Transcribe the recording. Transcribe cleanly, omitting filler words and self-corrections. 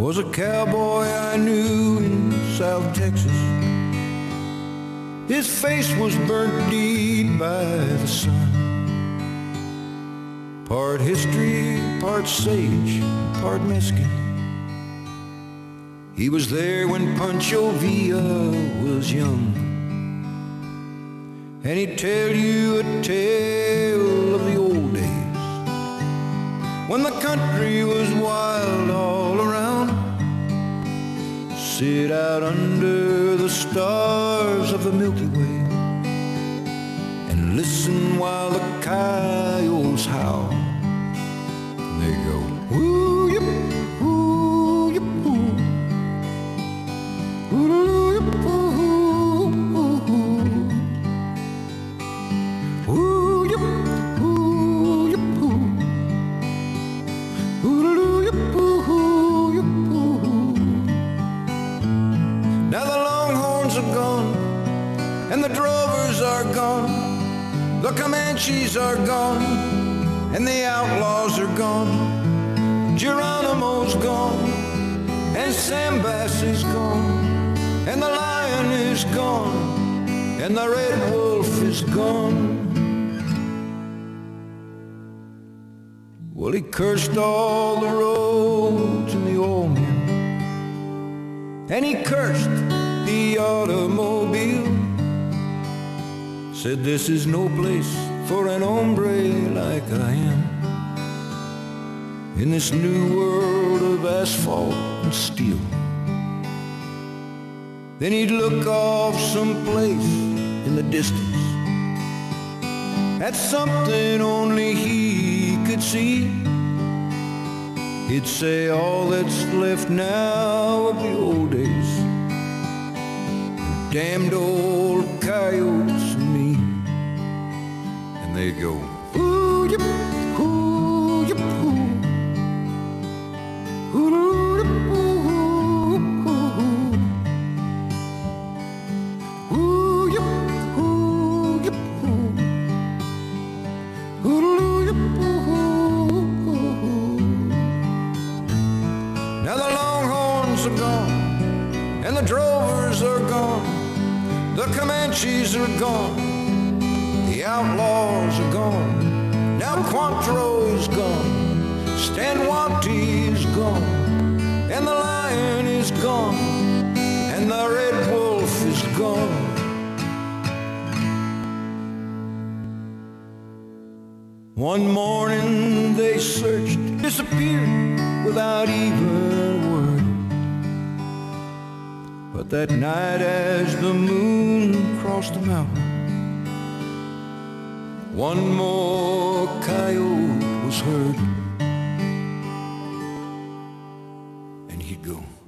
was a cowboy I knew in South Texas. His face was burnt deep by the sun. Part history, part sage, part mesquite. He was there when Pancho Villa was young, and he'd tell you a tale of the old days when the country was wild all around. Sit out under the stars of the Milky Way and listen while the coyotes howl. And they go, woo yip, woo yip, woo, woo yip, woo, woo yip, woo yip, woo, woo yip, woo yip, woo. Now the longhorns are gone, and the drovers are gone, the Comanches are gone, and the outlaws are gone. Geronimo's gone, and Sam Bass is gone, and the lion is gone, and the red wolf is gone. Well, he cursed all the roads in the old mill, and he cursed the automobile. Said this is no place for an hombre like I am, in this new world of asphalt and steel. Then he'd look off someplace in the distance at something only he could see. He'd say all that's left now of the old days, damned old coyotes and me. And they go, ooh yip, ooh yip, ooh, ooh yip, ooh, ooh yip, ooh yip, ooh yip, ooh. Now the longhorns are gone, and the drovers are gone, the Comanches are gone, the outlaws are gone. Now Cointreau's gone, Stan Wanty is gone, and the lion is gone, and the red wolf is gone. One morning they searched, disappeared without even a word. But that night as the moon crossed the mountain, one more coyote was heard, and he'd go